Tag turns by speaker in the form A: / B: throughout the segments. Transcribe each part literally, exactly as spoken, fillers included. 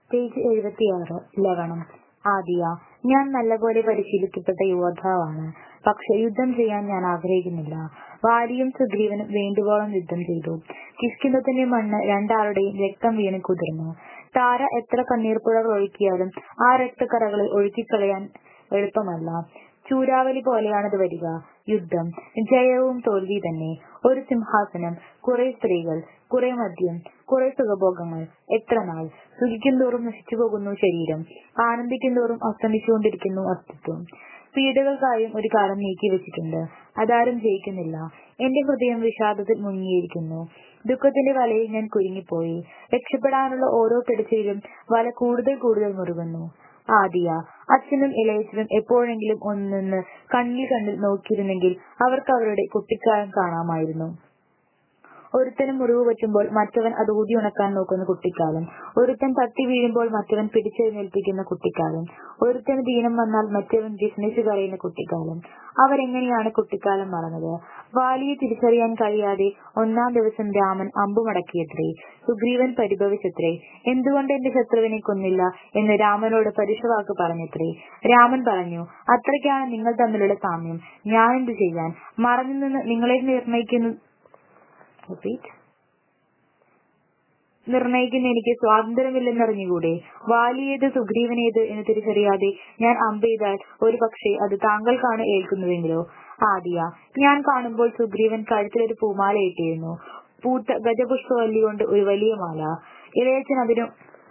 A: Page എഴുപത്തിയാറ്. ലവണം. ആദിയ. ഞാൻ നല്ലപോലെ പരിശീലിക്കപ്പെട്ട യോദ്ധാവാണ്. പക്ഷെ യുദ്ധം ചെയ്യാൻ ഞാൻ ആഗ്രഹിക്കുന്നില്ല. വാലിയും സുഗ്രീവനും വേണ്ടുവോളം യുദ്ധം ചെയ്തു. കിഷ്കിന്ധത്തിന്റെ മണ്ണ് രണ്ടാളുടെയും രക്തം വീണ് കുതിർന്നു. താര എത്ര കണ്ണീർപ്പുഴകൾ ഒഴുക്കിയാലും ആ രക്തക്കറകളെ ഒഴുക്കിക്കളയാൻ എളുപ്പമല്ല. ചൂരാവലി പോലെയാണത് വരിക. യുദ്ധം ജയവും തോൽവി തന്നെ. ഒരു സിംഹാസനം, കുറെ സ്ത്രീകൾ, കുറെ മദ്യം, കുറെ സുഖഭോഗങ്ങൾ. എത്ര നാൾ? സുഖിക്കും തോറും നശിച്ചു പോകുന്നു ശരീരം, ആനന്ദിക്കും തോറും അസ്തമിച്ചുകൊണ്ടിരിക്കുന്നു അസ്തിത്വം. പീഡകൾക്കായും ഒരു കാലം നീക്കി വെച്ചിട്ടുണ്ട്. അതാരും ജയിക്കുന്നില്ല. എന്റെ ഹൃദയം വിഷാദത്തിൽ മുങ്ങിയിരിക്കുന്നു. ദുഃഖത്തിന്റെ വലയിൽ ഞാൻ കുരുങ്ങിപ്പോയി. രക്ഷപ്പെടാനുള്ള ഓരോ പിടച്ചിലും വല കൂടുതൽ കൂടുതൽ മുറുകുന്നു. ആദിയ. അച്ഛനും ഇളയച്ചനും എപ്പോഴെങ്കിലും ഒന്നൊന്ന് കണ്ണിൽ കണ്ണിൽ നോക്കിയിരുന്നെങ്കിൽ അവർക്ക് അവരുടെ കുട്ടിക്കാലം കാണാമായിരുന്നു. ഒരുത്തന് മുറിവ് പറ്റുമ്പോൾ മറ്റവൻ അത് ഊതി ഉണക്കാൻ നോക്കുന്ന കുട്ടിക്കാലം. ഒരുത്തൻ തട്ടി വീഴുമ്പോൾ മറ്റവൻ പിടിച്ചെഴുന്നേൽപ്പിക്കുന്ന കുട്ടിക്കാലം. ഒരുത്തന് ദീനം വന്നാൽ മറ്റവൻ ജിസ്നിച്ചു കരയുന്ന കുട്ടിക്കാലം. അവരെങ്ങനെയാണ് കുട്ടിക്കാലം മറന്നത്? വാലിയെ തിരിച്ചറിയാൻ കഴിയാതെ ഒന്നാം ദിവസം രാമൻ അമ്പുമടക്കിയത്രേ. സുഗ്രീവൻ പരിഭവിച്ചത്രേ. എന്തുകൊണ്ട് എന്റെ ശത്രുവിനെ കൊന്നില്ല എന്ന് രാമനോട് പരുഷവാക്ക് പറഞ്ഞത്രേ. രാമൻ പറഞ്ഞു, അത്രയ്ക്കാണ് നിങ്ങൾ തമ്മിലുള്ള സാമ്യം. ഞാനെന്തു ചെയ്യാൻ? മറഞ്ഞു നിന്ന് നിങ്ങളെ നിർണയിക്കുന്നു നിർണയിക്കുന്ന എനിക്ക് സ്വാതന്ത്ര്യമില്ലെന്നറിഞ്ഞുകൂടെ? വാലിയേത് സുഗ്രീവനേത് എന്ന് തിരിച്ചറിയാതെ ഞാൻ അമ്പെയ്താൽ ഒരു പക്ഷേ അത് താങ്കൾക്കാണ് ഏൽക്കുന്നുവെങ്കിലോ? ആദിയ. ഞാൻ കാണുമ്പോൾ സുഗ്രീവൻ കഴുത്തിലൊരു പൂമാല ഇട്ടിരുന്നു. പൂത്ത ഗജപുഷ്പവല്ലി കൊണ്ട് ഒരു വലിയ മാല. ഇളയച്ചൻ അതിനു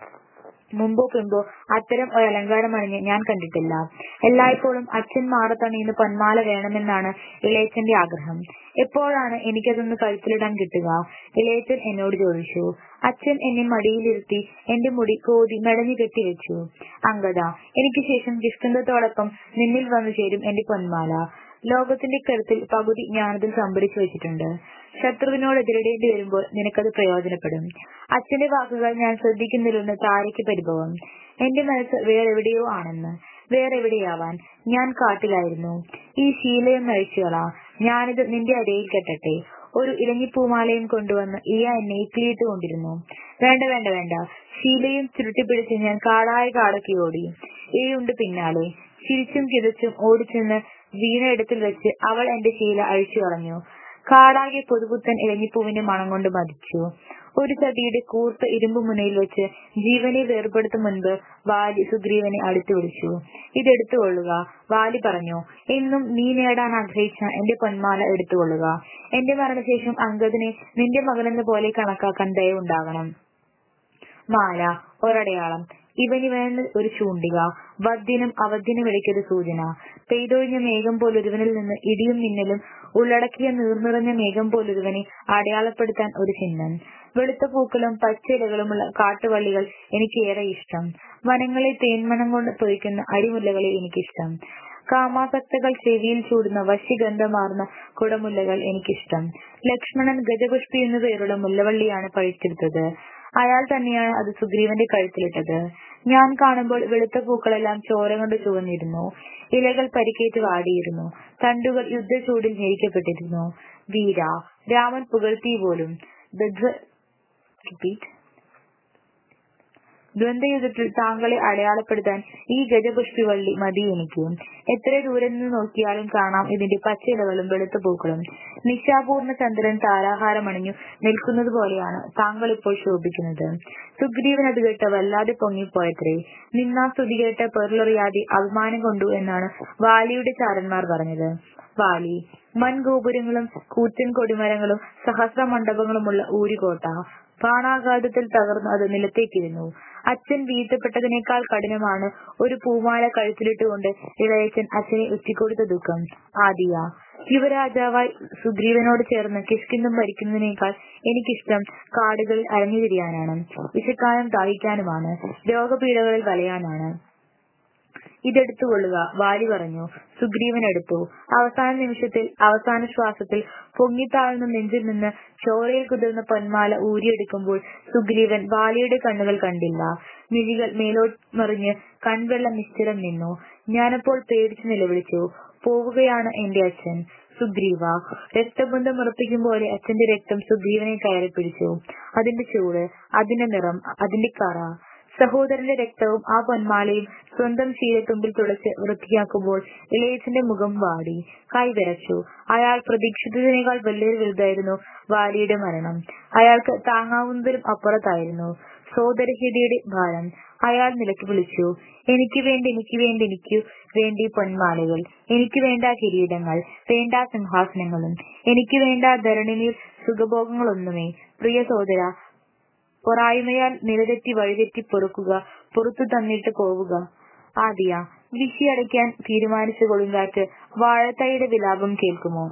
A: മുമ്പോ പിമ്പോ അത്തരം ഒരു അലങ്കാരം അണിഞ്ഞ് ഞാൻ കണ്ടിട്ടില്ല. എല്ലായ്പ്പോഴും അച്ഛൻ മാറത്തണിയുന്ന പൊന്മാല വേണമെന്നാണ് ഇളയച്ചന്റെ ആഗ്രഹം. എപ്പോഴാണ് എനിക്കതൊന്ന് കഴുത്തിലിടാൻ കിട്ടുക? ഇളയച്ചൻ എന്നോട് ചോദിച്ചു. അച്ഛൻ എന്നെ മടിയിലിരുത്തി എന്റെ മുടി കോതി മെടഞ്ഞു കെട്ടിവെച്ചു. അംഗദ, എനിക്ക് ശേഷം കിഷ്കിന്ധത്തോടൊപ്പം നിന്നിൽ വന്നു ചേരും എന്റെ പൊന്മാല. ലോകത്തിന്റെ കരുത്തിൽ പകുതി ഞാനതിൽ സംഭരിച്ചു വെച്ചിട്ടുണ്ട്. ശത്രുവിനോട് എതിരിടേണ്ടി വരുമ്പോൾ നിനക്കത് പ്രയോജനപ്പെടും. അച്ഛന്റെ വാക്കുകൾ ഞാൻ ശ്രദ്ധിക്കുന്നില്ലെന്ന് താരയ്ക്ക് പരിഭവം. എന്റെ മനസ്സ് വേറെവിടെയോ ആണെന്ന്. വേറെവിടെയാവാൻ? ഞാൻ കാട്ടിലായിരുന്നു. ഈ ശീലയും നഴിച്ചുകളാ. ഞാനിത് നിന്റെ അരയിൽ കെട്ടട്ടെ. ഒരു ഇലഞ്ഞിപ്പൂമാലയും കൊണ്ടുവന്ന് ഇയ എന്നെ ഇക്കിളിയിട്ട് കൊണ്ടിരുന്നു. വേണ്ട വേണ്ട വേണ്ട. ശീലയും ചുരുട്ടിപ്പിടിച്ച് ഞാൻ കാടായ കാടൊക്കെ ഓടി. ഇഴയുണ്ട് പിന്നാലെ. ചിരിച്ചും കിതച്ചും ഓടിച്ചെന്ന് വീണയിടത്തിൽ വെച്ച് അവൾ എന്റെ ശീല അഴിച്ചു കളഞ്ഞു. കാടാകെ പുതുപുത്തൻ ഇലഞ്ഞിപ്പൂവിന്റെ മണം കൊണ്ട് മതിച്ചു. ഒരു ചതിയുടെ കൂർത്ത ഇരുമ്പ് മുനയിൽ വെച്ച് ജീവനെ വേർപെടുത്തും മുൻപ് വാലി സുഗ്രീവനെ അടുത്തു വിളിച്ചു. ഇതെടുത്തുകൊള്ളുക. വാലി പറഞ്ഞു. എന്നും നീ നേടാൻ ആഗ്രഹിച്ച എന്റെ പൊന്മാല എടുത്തുകൊള്ളുക. എന്റെ മരണശേഷം അംഗദനെ നിന്റെ മകനെന്ന പോലെ കണക്കാക്കാൻ ദയവുണ്ടാകണം. മാല, ഒരടയാളം. ഇവനിവന് ഒരു ചൂണ്ടിക. വദ്യനും അവധ്യനും ഇടയ്ക്കൊരു സൂചന. പെയ്തൊഴിഞ്ഞ മേഘം പോലൊരുവനിൽ നിന്ന് ഇടിയും മിന്നലും ഉള്ളടക്കിയ നീർനിറഞ്ഞ മേഘം പോലൊരുവനെ അടയാളപ്പെടുത്താൻ ഒരു ചിഹ്നം. വെളുത്ത പൂക്കളും പച്ചിലകളുമുള്ള കാട്ടുവള്ളികൾ എനിക്കേറെ ഇഷ്ടം. വനങ്ങളെ തേന്മണം കൊണ്ട് തൊയ്ക്കുന്ന അരിമുല്ലകളെ എനിക്കിഷ്ടം. കാമാസക്തകൾ ചെവിയിൽ ചൂടുന്ന വശ്യഗന്ധമാർന്ന കുടമുല്ലകൾ എനിക്കിഷ്ടം. ലക്ഷ്മണൻ ഗജപുഷ്പി എന്നു പേരുള്ള മുല്ലവള്ളിയാണ് പഴിച്ചെടുത്തത്. അയാൾ തന്നെയാണ് അത് സുഗ്രീവന്റെ കഴുത്തിലിട്ടത്. ഞാൻ കാണുമ്പോൾ വെളുത്ത പൂക്കളെല്ലാം ചോര കൊണ്ട് ചുവന്നിരുന്നു. ഇലകൾ പരിക്കേറ്റ് വാടിയിരുന്നു. തണ്ടുകൾ യുദ്ധച്ചൂടിൽ ഞെരിക്കപ്പെട്ടിരുന്നു. വീര. രാമൻ പുകഴ്ത്തി പോലും. ദ്വന്ദ്വയുദ്ധത്തിൽ താങ്കളെ അടയാളപ്പെടുത്താൻ ഈ ഗജപുഷ്പിവള്ളി മതി എനിക്ക്. എത്ര ദൂരെ നിന്ന് നോക്കിയാലും കാണാം ഇതിന്റെ പച്ചിലകളും വെളുത്ത പൂക്കളും. നിശാപൂർണ്ണ ചന്ദ്രൻ താരാഹാരമണിഞ്ഞു നിൽക്കുന്നത് പോലെയാണ് താങ്കൾ ഇപ്പോൾ ശോഭിക്കുന്നത്. സുഗ്രീവൻ അത് കേട്ട് വല്ലാതെ പൊങ്ങിപ്പോയത്രേ. നിന്നാ സ്തുതി കേട്ട് പെറലറിയാതെ അഭിമാനം കൊണ്ടു എന്നാണ് വാലിയുടെ ചാരന്മാർ പറഞ്ഞത്. വാലി. മൺഗോപുരങ്ങളും കൂറ്റൻ കൊടിമരങ്ങളും സഹസ്രമണ്ഡപങ്ങളുമുള്ള ഊരുകോട്ട. ബാണാഘാതത്തിൽ തകർന്ന് അത് നിലത്തേക്കിരുന്നു. അച്ഛൻ വീഴ്ത്തപ്പെട്ടതിനേക്കാൾ കഠിനമാണ് ഒരു പൂമാല കഴുത്തിലിട്ടുകൊണ്ട് ഇളയച്ചൻ അച്ഛനെ ഒറ്റിക്കൊടുത്ത ദുഃഖം. ആദിയ. യുവരാജാവായി സുഗ്രീവനോട് ചേർന്ന് കിഷ്കിന്ധം ഭരിക്കുന്നതിനേക്കാൾ എനിക്കിഷ്ടം കാടുകളിൽ അലഞ്ഞു തിരിയാനാണ്. വിശക്കാനും ദാഹിക്കാനുമാണ്. രോഗപീഠകളിൽ വലയാനാണ്. ഇതെടുത്തുകൊള്ളുക. വാലി പറഞ്ഞു. സുഗ്രീവൻ എടുത്തു. അവസാന നിമിഷത്തിൽ അവസാന ശ്വാസത്തിൽ പൊങ്ങിത്താഴുന്ന നെഞ്ചിൽ നിന്ന് ചോരയിൽ കുതിർന്ന പൊന്മാല ഊരിയെടുക്കുമ്പോൾ സുഗ്രീവൻ വാലിയുടെ കണ്ണുകൾ കണ്ടില്ല. മിഴികൾ മേലോട്ട് മറിഞ്ഞ് കൺവെള്ളം നിശ്ചലം നിന്നു. ഞാനപ്പോൾ പേടിച്ചു നിലവിളിച്ചു. പോവുകയാണ് എന്റെ അച്ഛൻ. സുഗ്രീവ. രക്തബന്ധം ഉറപ്പിക്കും പോലെ അച്ഛന്റെ രക്തം സുഗ്രീവനെ കയറി പിടിച്ചു. അതിന്റെ ചൂട്, അതിന്റെ നിറം, അതിന്റെ കറ. സഹോദരന്റെ രക്തവും ആ പൊന്മാലയും സ്വന്തം ശീലത്തുമ്പിൽ തുളച്ച് വൃത്തിയാക്കുമ്പോൾ ഇളയച്ചന്റെ മുഖം വാടി, കൈവിറച്ചു. അയാൾ പ്രതീക്ഷിച്ചതിനേക്കാൾ വലിയൊരു വലുതായിരുന്നു വാലിയുടെ മരണം. അയാൾക്ക് താങ്ങാവുന്നതിലും അപ്പുറത്തായിരുന്നു സോദരഹിതയുടെ ഭാരം. അയാൾ നിലയ്ക്ക് വിളിച്ചു, എനിക്ക് വേണ്ടി എനിക്ക് വേണ്ടി എനിക്ക് വേണ്ടി പൊന്മാലകൾ, എനിക്ക് വേണ്ട കിരീടങ്ങൾ, വേണ്ട സിംഹാസനങ്ങളും, എനിക്ക് വേണ്ട ധരണിയിൽ സുഖഭോഗങ്ങളൊന്നുമേ. പ്രിയ സോദര, പൊറായ്മയാൽ നിലതെറ്റി വഴിതെറ്റി പൊറുക്കുക, പൊറത്തു തന്നിട്ട് പോവുക. ആദിയ, വിശിയടയ്ക്കാൻ തീരുമാനിച്ച കൊടുങ്കാറ്റ് വാഴത്തൈയുടെ വിലാപം കേൾക്കുമോ?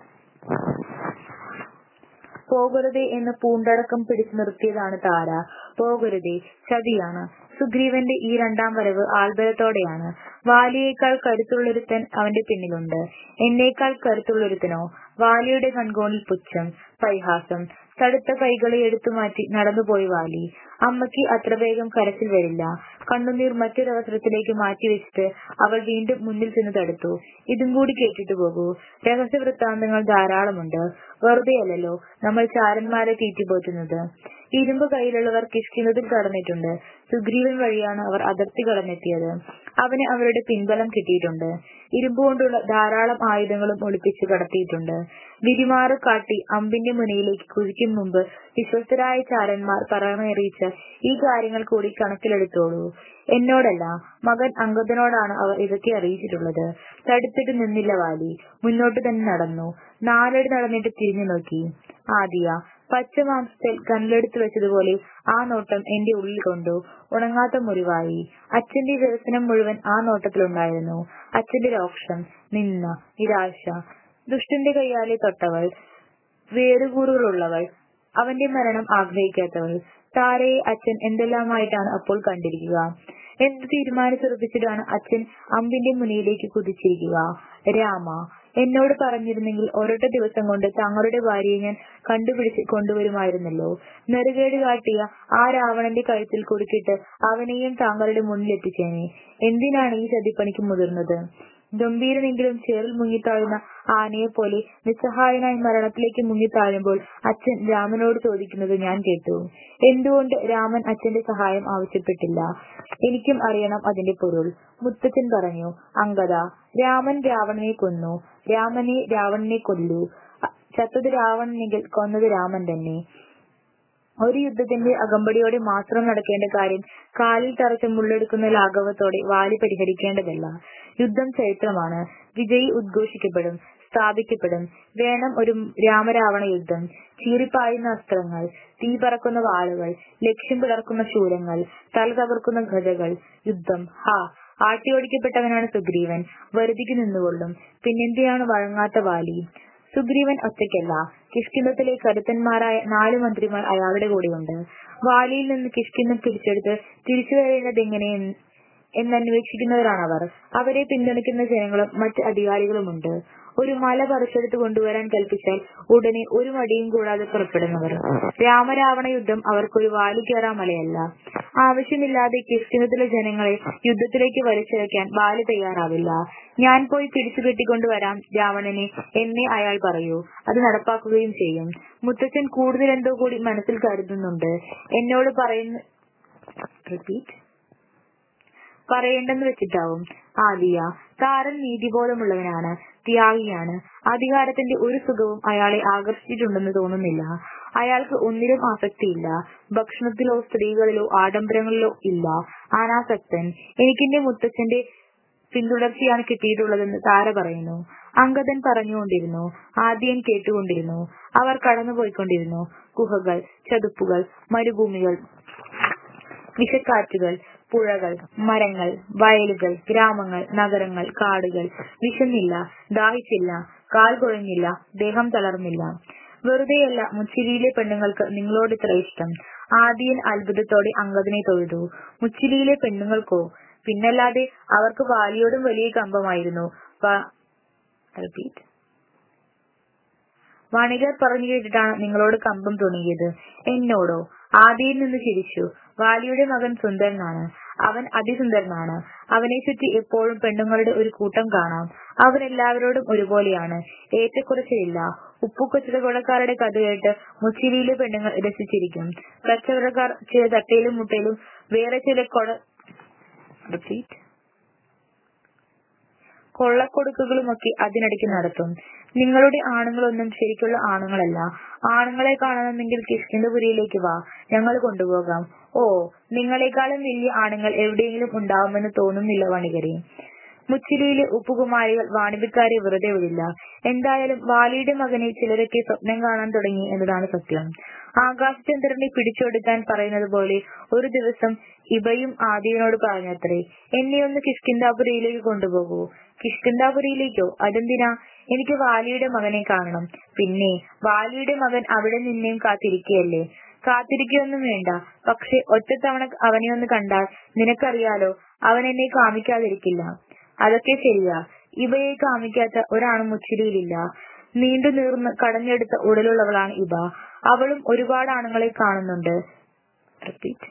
A: പോകരുതേ എന്ന് പൂണ്ടടക്കം പിടിച്ചു നിർത്തിയതാണ് താര. പോകരുതേ, ചതിയാണ്. സുഗ്രീവന്റെ ഈ രണ്ടാം വരവ് ആൾബലത്തോടെയാണ്. വാലിയേക്കാൾ കരുത്തുള്ളൊരുത്തൻ അവന്റെ പിന്നിലുണ്ട്. എന്നേക്കാൾ കരുത്തുള്ളൊരുത്തനോ? വാലിയുടെ കൺകോണിൽ പുച്ഛം, പരിഹാസം. തടുത്ത കൈകളെ എടുത്തുമാറ്റി നടന്നുപോയി വാലി. അമ്മയ്ക്ക് അത്ര വേഗം കരച്ചിൽ വരില്ല. കണ്ണുനീർ മറ്റൊരവസരത്തിലേക്ക് മാറ്റിവെച്ചിട്ട് അവൾ വീണ്ടും മുന്നിൽ ചെന്ന് തടുത്തു. ഇതും കൂടി കേട്ടിട്ട് പോകൂ. രഹസ്യവൃത്താന്തങ്ങൾ ധാരാളമുണ്ട്. വെറുതെയല്ലോ നമ്മൾ ചാരന്മാരെ തീറ്റിപ്പോറ്റുന്നത്. ഇരുമ്പ് കയ്യിലുള്ളവർ കിഷ്കിന്ധത്തിൽ കടന്നിട്ടുണ്ട്. സുഗ്രീവൻ വഴിയാണ് അവർ അതിർത്തി കടന്നെത്തിയത്. അവന് അവരുടെ പിൻബലം കിട്ടിയിട്ടുണ്ട്. ഇരുമ്പുകൊണ്ടുള്ള ധാരാളം ആയുധങ്ങളും ഒളിപ്പിച്ച് കടത്തിയിട്ടുണ്ട്. വിരിമാറ് കാട്ടി അമ്പിന്റെ മുനയിലേക്ക് കുതിക്കും മുമ്പ് വിശ്വസ്തരായ ചാരന്മാർ പറഞ്ഞറിയിച്ച ഈ കാര്യങ്ങൾ കൂടി കണക്കിലെടുത്തോളൂ. എന്നോടല്ല, മകൻ അംഗദനോടാണ് അവർ ഇതൊക്കെ അറിയിച്ചിട്ടുള്ളത്. തടുത്തിട്ട് നിന്നില്ല വാലി. മുന്നോട്ട് തന്നെ നടന്നു. നാലടി നടന്നിട്ട് തിരിഞ്ഞു നോക്കി. ആദിയ, പച്ച മാംസത്തിൽ കല്ലെടുത്തു വെച്ചതുപോലെ ആ നോട്ടം എന്റെ ഉള്ളിൽ കൊണ്ടു. ഉണങ്ങാത്ത മുറിവായി. അച്ഛന്റെ വികസനം മുഴുവൻ ആ നോട്ടത്തിലുണ്ടായിരുന്നു. അച്ഛന്റെ രോക്ഷം, നിന്ന, നിരാശ. ദുഷ്ടന്റെ കയ്യാലെ തൊട്ടവൾ, വേറുകൂറുകളുള്ളവൾ, അവന്റെ മരണം ആഗ്രഹിക്കാത്തവൾ. താരയെ അച്ഛൻ എന്തെല്ലാമായിട്ടാണ് അപ്പോൾ കണ്ടിരിക്കുക. എന്ത് തീരുമാനിച്ചുറപ്പിച്ചിട്ടാണ് അച്ഛൻ അമ്പിന്റെ മുനയിലേക്ക് കുതിച്ചിരിക്കുക. രാമ, എന്നോട് പറഞ്ഞിരുന്നെങ്കിൽ ഒരൊറ്റ ദിവസം കൊണ്ട് തങ്ങളുടെ ഭാര്യയെ ഞാൻ കണ്ടുപിടിച്ച് കൊണ്ടുവരുമായിരുന്നല്ലോ. നെറുകേട് കാട്ടിയ ആ രാവണന്റെ കഴുത്തിൽ കുടുക്കിട്ട് അവനെയും താങ്കളുടെ മുന്നിലെത്തിച്ചേനെ. എന്തിനാണ് ഈ ചതിപ്പണിക്ക് മുതിർന്നത്? ഗംഭീരനെങ്കിലും ചേറിൽ മുങ്ങിത്താഴുന്ന ആനയെ പോലെ നിസ്സഹായനായി മരണത്തിലേക്ക് മുങ്ങിത്താഴുമ്പോൾ അച്ഛൻ രാമനോട് ചോദിക്കുന്നത് ഞാൻ കേട്ടു. എന്തുകൊണ്ട് രാമൻ അച്ഛന്റെ സഹായം ആവശ്യപ്പെട്ടില്ല? എനിക്കും അറിയണം അതിന്റെ പൊരുൾ. മുത്തച്ഛൻ പറഞ്ഞു, അംഗദ, രാമൻ രാവണനെ കൊന്നു. രാമനെ രാവണനെ കൊല്ലൂ. ചത്തത് രാവണനെങ്കിൽ കൊന്നത് രാമൻ തന്നെ. ഒരു യുദ്ധത്തിന്റെ അകമ്പടിയോടെ മാത്രം നടക്കേണ്ട കാര്യം കാലിൽ തറച്ച് മുള്ളെടുക്കുന്ന ലാഘവത്തോടെ വാലി പരിഹരിക്കേണ്ടതല്ല. യുദ്ധം ചരിത്രമാണ്. വിജയി ഉദ്ഘോഷിക്കപ്പെടും, സ്ഥാപിക്കപ്പെടും. വേണം ഒരു രാമരാവണ യുദ്ധം. ചീറിപ്പായുന്ന അസ്ത്രങ്ങൾ, തീ പറക്കുന്ന വാളുകൾ, ലക്ഷ്യം പിളർക്കുന്ന ശൂലങ്ങൾ, തല തകർക്കുന്ന ഗജകൾ. യുദ്ധം. ഹാ, ആട്ടിയോടിക്കപ്പെട്ടവനാണ് സുഗ്രീവൻ. വരുതിക്ക് നിന്നുകൊള്ളും. പിന്നെന്തിനാണ് വഴങ്ങാത്ത വാലി? സുഗ്രീവൻ ഒറ്റയ്ക്കല്ല. കിഷ്കിന്ധത്തിലെ കരുത്തന്മാരായ നാലു മന്ത്രിമാർ അയാളുടെ കൂടെയുണ്ട്. വാലിയിൽ നിന്ന് കിഷ്കിന്ധം പിടിച്ചെടുത്ത് തിരിച്ചു വരേണ്ടതെങ്ങനെ എന്നന്വേഷിക്കുന്നവരാണവർ. അവരെ പിന്തുണയ്ക്കുന്ന ജനങ്ങളും മറ്റ് അധികാരികളുമുണ്ട്. ഒരു മല പറിച്ചെടുത്ത് കൊണ്ടുവരാൻ കൽപ്പിച്ചാൽ ഉടനെ ഒരു മടിയും കൂടാതെ പുറപ്പെടുന്നവർ. രാമരാവണ യുദ്ധം അവർക്കൊരു വാലി കയറാ മലയല്ല. ആവശ്യമില്ലാതെ കിഷ്കിന്ധത്തിലെ ജനങ്ങളെ യുദ്ധത്തിലേക്ക് വലിച്ചിഴയ്ക്കാൻ വാലി തയ്യാറാവില്ല. ഞാൻ പോയി പിടിച്ചു കെട്ടിക്കൊണ്ടുവരാം രാവണനെ എന്നേ അയാൾ പറയൂ. അത് നടപ്പാക്കുകയും ചെയ്യും. മുത്തച്ഛൻ കൂടുതൽ എന്തോ കൂടി മനസ്സിൽ കരുതുന്നുണ്ട്. എന്നോട് പറയുന്ന റിപ്പീറ്റ് പറയേണ്ടെന്ന് വെച്ചിട്ടാവും. ആദിയ, താരൻ നീതിബോധമുള്ളവനാണ്, ത്യാഗിയാണ്. അധികാരത്തിന്റെ ഒരു സുഖവും അയാളെ ആകർഷിച്ചിട്ടുണ്ടെന്ന് തോന്നുന്നില്ല. അയാൾക്ക് ഒന്നിലും ആസക്തിയില്ല. ഭക്ഷണത്തിലോ സ്ത്രീകളിലോ ആഡംബരങ്ങളിലോ ഇല്ല. അനാസക്തൻ. എനിക്കെന്റെ മുത്തച്ഛന്റെ പിന്തുടർച്ചയാണ് കിട്ടിയിട്ടുള്ളതെന്ന് താര പറയുന്നു. അംഗദൻ പറഞ്ഞുകൊണ്ടിരുന്നു. ആദ്യൻ കേട്ടുകൊണ്ടിരുന്നു. അവർ കടന്നുപോയിക്കൊണ്ടിരുന്നു. ഗുഹകൾ, ചതുപ്പുകൾ, മരുഭൂമികൾ, വിഷക്കാറ്റുകൾ, പുഴകൾ, മരങ്ങൾ, വയലുകൾ, ഗ്രാമങ്ങൾ, നഗരങ്ങൾ, കാടുകൾ. വിശന്നില്ല, ദാഹിച്ചില്ല, കാൽ കുഴഞ്ഞില്ല, ദേഹം തളർന്നില്ല. വെറുതെയല്ല മുച്ചിലിയിലെ പെണ്ണുങ്ങൾക്ക് നിങ്ങളോട് ഇത്ര ഇഷ്ടം. ആദിയൻ അത്ഭുതത്തോടെ അംഗദനെ തൊഴുതു. മുച്ചിലിയിലെ പെണ്ണുങ്ങൾക്കോ? പിന്നല്ലാതെ, അവർക്ക് വാലിയോടും വലിയ കമ്പമായിരുന്നു. വണികർ പറഞ്ഞു കേട്ടിട്ടാണ് നിങ്ങളോട് കമ്പം തുടങ്ങിയത്. എന്നോടോ? ആദിയിൽ നിന്ന് ചിരിച്ചു. വാലിയുടെ മകൻ സുന്ദരനാണ്. അവൻ അതിസുന്ദരനാണ്. അവനെ ചുറ്റി എപ്പോഴും പെണ്ണുങ്ങളുടെ ഒരു കൂട്ടം കാണാം. അവൻ എല്ലാവരോടും ഒരുപോലെയാണ്. ഏറ്റക്കുറച്ചിലില്ല. ഉപ്പുകച്ചവടക്കാരുടെ കഥ കേട്ട് മുച്ചിരിയിലെ പെണ്ണുങ്ങൾ രസിച്ചിരിക്കും. കച്ചവടക്കാർ ചില തട്ടയിലും മുട്ടയിലും വേറെ ചില കൊട റിപ്പീറ്റ് കൊള്ളക്കൊടുക്കുകളുമൊക്കെ അതിനിടയ്ക്ക് നടത്തും. നിങ്ങളുടെ ആണുങ്ങളൊന്നും ശരിക്കുള്ള ആണുങ്ങളല്ല. ആണുങ്ങളെ കാണണമെങ്കിൽ കിഷ്കിന്ധപുരിയിലേക്ക് വാ, ഞങ്ങൾ കൊണ്ടുപോകാം. ഓ, നിങ്ങളെക്കാളും വലിയ ആണുങ്ങൾ എവിടെയെങ്കിലും ഉണ്ടാവുമെന്ന് തോന്നുന്നില്ല വണികരെ. മുച്ചിരിയിലെ ഉപ്പുകുമാരികൾ വാണിഭക്കാരെ വെറുതെ വിടില്ല. എന്തായാലും വാലിയുടെ മകനെ ചിലരൊക്കെ സ്വപ്നം കാണാൻ തുടങ്ങി എന്നതാണ് സത്യം. ആകാശചന്ദ്രനെ പിടിച്ചെടുക്കാൻ പറയുന്നത് പോലെ ഒരു ദിവസം ഇബയും ആദിയനോട് പറഞ്ഞത്രേ, എന്നെ ഒന്ന് കിഷ്കിന്ധാപുരിയിലേക്ക് കൊണ്ടുപോകൂ. കിഷ്കിന്ധാപുരിയിലേക്കോ? അതെന്തിനാ? എനിക്ക് വാലിയുടെ മകനെ കാണണം. പിന്നെ വാലിയുടെ മകൻ അവിടെ നിന്നെയും കാത്തിരിക്കുകയല്ലേ? കാത്തിരിക്കുകയൊന്നും വേണ്ട. പക്ഷെ ഒറ്റത്തവണ അവനെ ഒന്ന് കണ്ടാൽ നിനക്കറിയാലോ, അവൻ എന്നെ കാമിക്കാതിരിക്കില്ല. അതൊക്കെ ശരിയാ. ഇബയെ കാമിക്കാത്ത ഒരാണും മുച്ചിരിയിലില്ല. നീണ്ടു നീർന്ന് കടഞ്ഞെടുത്ത ഉടലുള്ളവളാണ് ഇബ. അവളും ഒരുപാട് ആണുങ്ങളെ കാണുന്നുണ്ട് റിപ്പീറ്റ്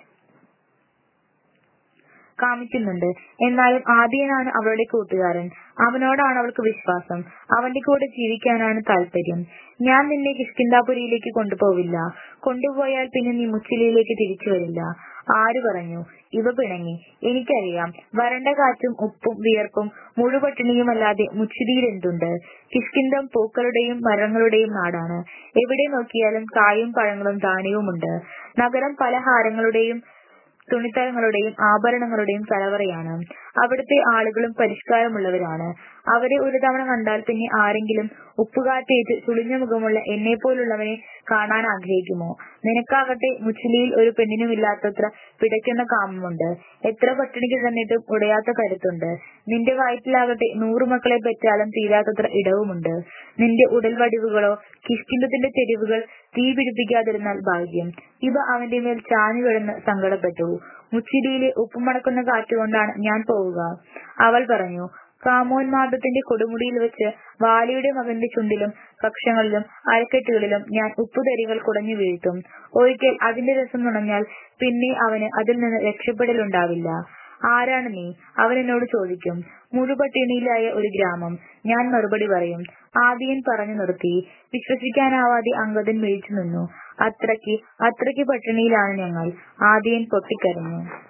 A: കാമിക്കുന്നുണ്ട്. എന്നാലും ആദിയനാണ് അവളുടെ കൂട്ടുകാരൻ. അവനോടാണ് അവൾക്ക് വിശ്വാസം. അവന്റെ കൂടെ ജീവിക്കാനാണ് താല്പര്യം. ഞാൻ നിന്നെ കിഷ്കിന്ധാപുരിയിലേക്ക് കൊണ്ടുപോവില്ല. കൊണ്ടുപോയാൽ പിന്നെ നീ മുച്ചിലിയിലേക്ക് തിരിച്ചു വരില്ല. ആര് പറഞ്ഞു? ഇവ പിണങ്ങി. എനിക്കറിയാം. വരണ്ട കാറ്റും ഉപ്പും വിയർപ്പും മുഴുപട്ടിണിയുമല്ലാതെ മുച്ചിരിയിൽ എന്തുണ്ട്? കിഷ്കിന്ധം പൂക്കളുടെയും മരങ്ങളുടെയും നാടാണ്. എവിടെ നോക്കിയാലും കായും പഴങ്ങളും ധാന്യവുമുണ്ട്. നഗരം പലഹാരങ്ങളുടെയും തുണിത്തരങ്ങളുടെയും ആഭരണങ്ങളുടെയും കലവറയാണ്. അവിടുത്തെ ആളുകളും പരിഷ്കാരമുള്ളവരാണ്. അവരെ ഒരു തവണ കണ്ടാൽ പിന്നെ ആരെങ്കിലും ഉപ്പുകാറ്റേറ്റ് ചുളിഞ്ഞ മുഖമുള്ള എന്നെ പോലുള്ളവനെ കാണാൻ ആഗ്രഹിക്കുമോ? നിനക്കാകട്ടെ മുച്ചിലിയിൽ ഒരു പെണ്ണിനുമില്ലാത്തത്ര പിടയ്ക്കുന്ന കാമമുണ്ട്. എത്ര പട്ടിണിക്ക് തന്നിട്ടും ഉടയാത്ത കരുത്തുണ്ട്. നിന്റെ വയറ്റിലാകട്ടെ നൂറു മക്കളെ പെറ്റാലും തീരാത്തത്ര ഇടവുമുണ്ട്. നിന്റെ ഉടൽ വടിവുകളോ കിഷ്കിന്ധത്തിന്റെ തെരുവുകൾ തീ പിടിപ്പിക്കാതിരുന്നാൽ ഭാഗ്യം. ഇവ അവന്റെ മേൽ ചാഞ്ഞു കിടന്ന് സങ്കടപ്പെട്ടു. മുച്ചിരിയിലെ ഉപ്പുമണക്കുന്ന കാറ്റുകൊണ്ടാണ് ഞാൻ പോവുക, അവൾ പറഞ്ഞു. കാമോന്മാദത്തിന്റെ കൊടുമുടിയിൽ വെച്ച് വാലിയുടെ മകന്റെ ചുണ്ടിലും കക്ഷങ്ങളിലും അരക്കെട്ടുകളിലും ഞാൻ ഉപ്പുതരികൾ കുടഞ്ഞു വീഴ്ത്തും. ഒരിക്കൽ അതിന്റെ രസം നുണഞ്ഞാൽ പിന്നെ അവന് അതിൽ നിന്ന് രക്ഷപ്പെടലുണ്ടാവില്ല. ആരാണ് നീ? അവൻ എന്നോട് ചോദിക്കും. മുഴുപട്ടിണിയിലായ ഒരു ഗ്രാമം, ഞാൻ മറുപടി പറയും. ആദിയൻ പറഞ്ഞു നിർത്തി. വിശ്വസിക്കാനാവാതെ അംഗദൻ മിഴിച്ചു നിന്നു. അത്രയ്ക്ക് അത്രയ്ക്ക് പട്ടിണിയിലാണ് ഞങ്ങൾ. ആദിയൻ പൊട്ടിക്കരഞ്ഞു.